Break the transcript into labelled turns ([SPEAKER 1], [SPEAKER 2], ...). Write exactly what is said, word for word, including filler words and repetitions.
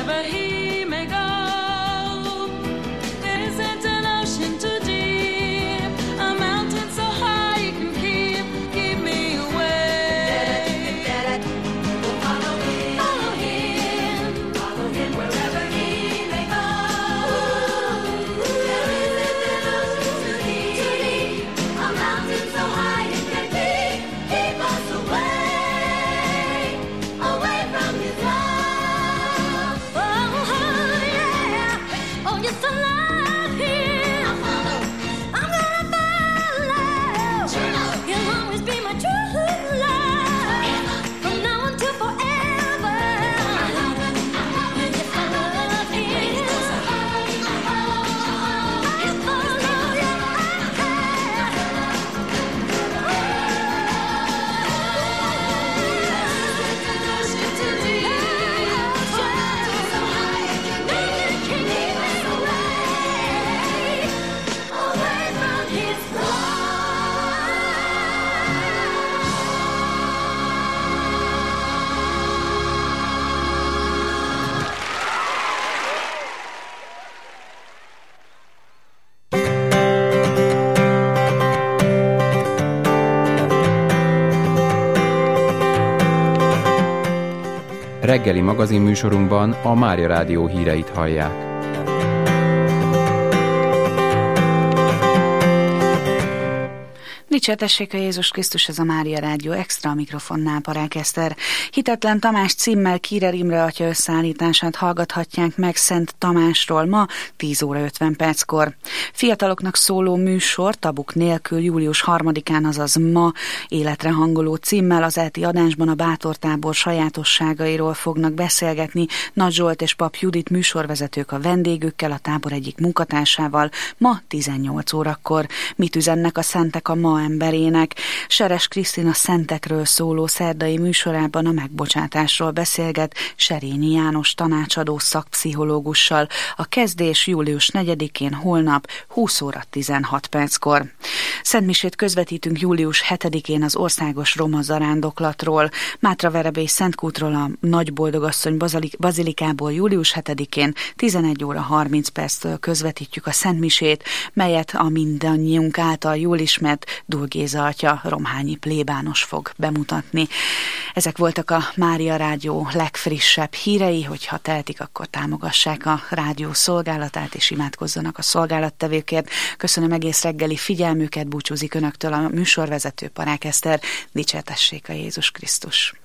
[SPEAKER 1] Reggeli magazinműsorunkban a Mária Rádió híreit hallják.
[SPEAKER 2] Dicsértessék a Jézus Krisztus, ez a Mária Rádió Extra, a mikrofonnál Parák Eszter. Hitetlen Tamás címmel Kírer Imre atya összeállítását hallgathatják meg Szent Tamásról ma tíz óra ötven perckor. Fiataloknak szóló műsor tabuk nélkül július harmadikán, azaz ma életre hangoló címmel az elti adásban a Bátortábor sajátosságairól fognak beszélgetni Nagy Zsolt és Pap Judit műsorvezetők a vendégükkel, a tábor egyik munkatársával ma tizennyolc órakor. Mit üzennek a szentek a ma emberének? Seres Krisztina szentekről szóló szerdai műsorában a megbocsátásról beszélget Serényi János tanácsadó szakpszichológussal. A kezdés július negyedikén holnap húsz óra tizenhat perckor. Szentmisét közvetítünk július hetedikén az országos roma zarándoklatról. Mátraverebély Szentkútról, a Nagyboldogasszony bazilikából július hetedikén tizenegy óra harminc perctől közvetítjük a Szentmisét, melyet a mindannyiunk által jól ismert Dul Géza atya romhányi plébános fog bemutatni. Ezek voltak a Mária Rádió legfrissebb hírei, hogyha tehetik, akkor támogassák a rádió szolgálatát és imádkozzanak a szolgálattevőkért. Köszönöm egész reggeli figyelmüket, búcsúzik önöktől a műsorvezető Parák Eszter. Dicsértessék a Jézus Krisztus.